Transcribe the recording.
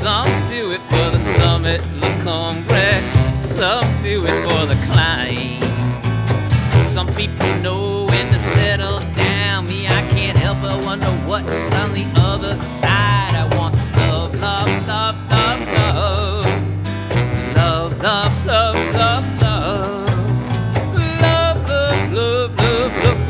Some do it for the summit, le Congrès. Some do it for the climb. Some people know when to settle down. Me, I can't help but wonder what's on the other side. I want love, love, love, love, love. Love, love, love, love, love. Love, love, love, love, love.